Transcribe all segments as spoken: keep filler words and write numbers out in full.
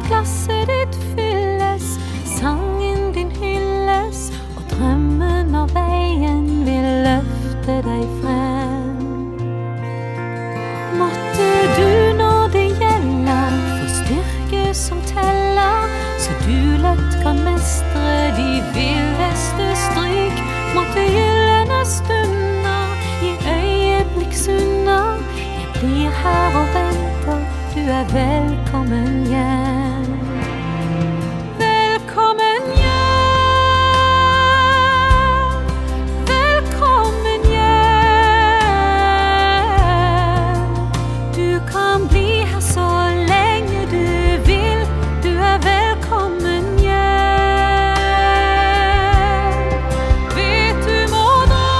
glasset ditt fylles, sangen din hylles, og drømmen av veien vil løfte deg frem. Måtte du når det gjelder få styrke som teller, så du lett kan mestre de villeste stryk. Måtte gyllene stunder i øyeblikkssunder, jeg blir her og venter, du er velkommen hjem. Velkommen hjem, velkommen hjem. Du kan bli her så lenge du vil, du er velkommen hjem. Vet du må dra,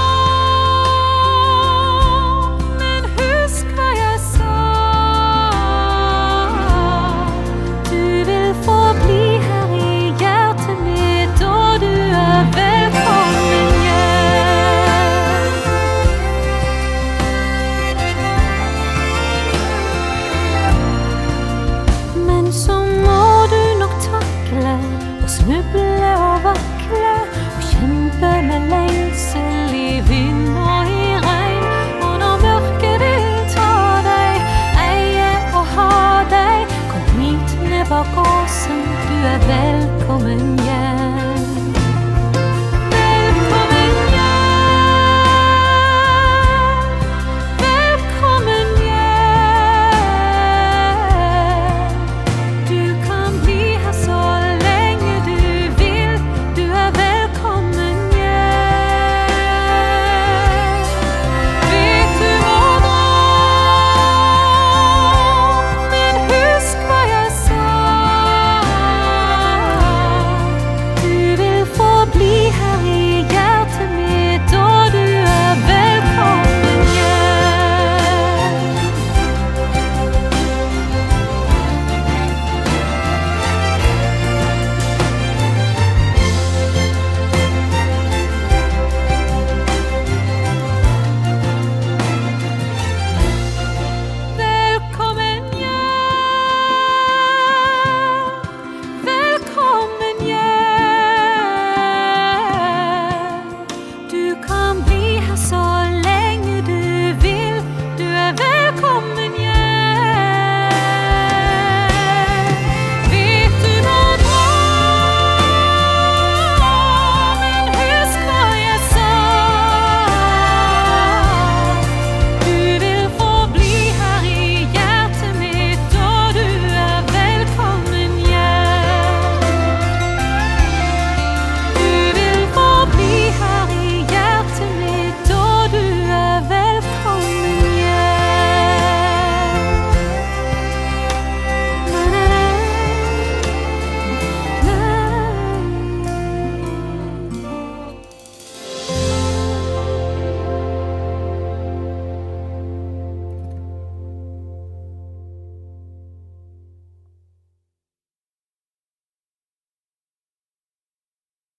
men husk hva jeg sa. Du vil få bli her i hjertet mitt, og du er velkommen hjem. Men så må du nok takle og snuble og vakle, og kjempe med lengsel i vind og i regn. Og når mørket vil ta deg, eie og ha deg, kom hit ned bak åsen, du er velkommen hjem.